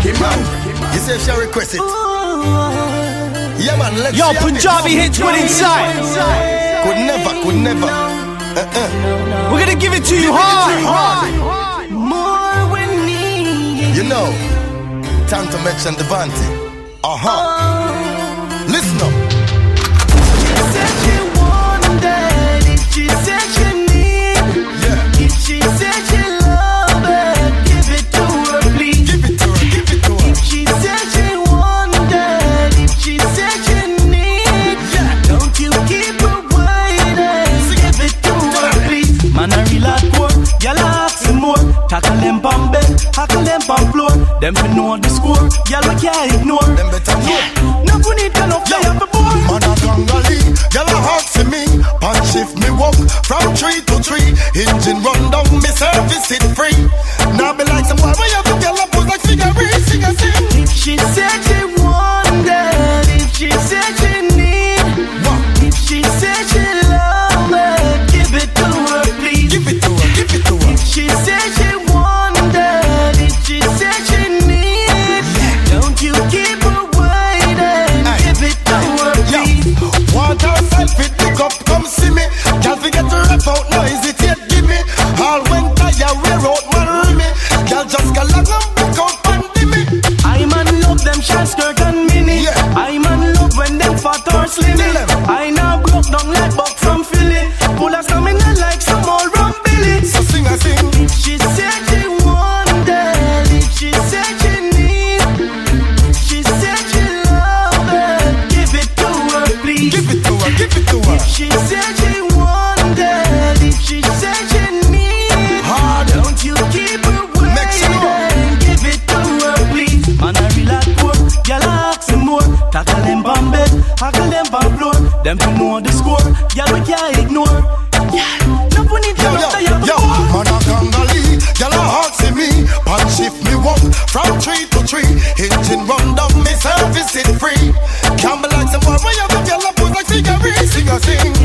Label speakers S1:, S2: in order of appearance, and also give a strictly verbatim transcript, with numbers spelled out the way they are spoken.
S1: Him man, you say she request it. Yeah man, let's
S2: Yo, Punjabi hits with inside.
S1: Could never, could never. Uh-uh.
S2: We're gonna give it to you hard.
S3: More we need.
S1: You know, time to mention Devante. Uh-huh. Listen up.
S3: She said she wanted it. She said she need.
S1: Yeah.
S3: If she said she love it, give it to her, please.
S1: Give it to her, give it to her.
S3: If she said she wanted, if she said she need,
S1: Yeah.
S3: don't you keep her waiting. Give it to her, please. Man, I real hardcore. Y'all asking more. Tackle them on bed, tackle them on floor. Them fi know the score. Y'all we can't ignore.
S1: Them better know.
S3: No we need to know play up the board.
S1: Man a gangali, y'all a hawk for me. Punch shift me walk from tree to tree. Engine run down, me service it free. Now be like some boy where you have to get up pose like figure sing a sing.
S3: If she said she wanted, if she said she need,
S1: What?
S3: if she said she love it, give it to her, please.
S1: Give it to her, give it to her.
S3: If she said she wanted, if she said she need, don't you keep her waiting.
S1: Aye.
S3: Give it to her,
S1: Yeah.
S3: please.
S1: Want herself it, pick up, come see me. Can't forget to rap out, no hesitate, give me. All when tired, wear out, man, me. Girl just go long and back out, pandemic.
S3: I man love them short skirt and mini.
S1: Yeah.
S3: I man love when them fat or slim.
S1: Tell them.
S3: I now broke down like buck from Philly. Full of stamina like some old rum Billy.
S1: So sing a sing.
S3: If she said she wanted, if she said she need, if she said she love it, give it to her, please.
S1: Give it to her, give it to her.
S3: If she said she wanted, if she said she need,
S1: Hard.
S3: don't you keep her
S1: Make she know.
S3: waiting. Give it to her, please. Man, I real hardcore. Y'all asking more. Tackle them on bed, tackle them on floor. Them to know the score. Y'all we can't ignore. Yeah, no we need to
S1: Yo,
S3: know
S1: yo,
S3: the
S1: yo, man a gangali, y'all a hawk see me. Punch shift me walk from tree to tree. Engine run down, me service it free. Can't be like some boy where you have to get up pose like figure sing a sing.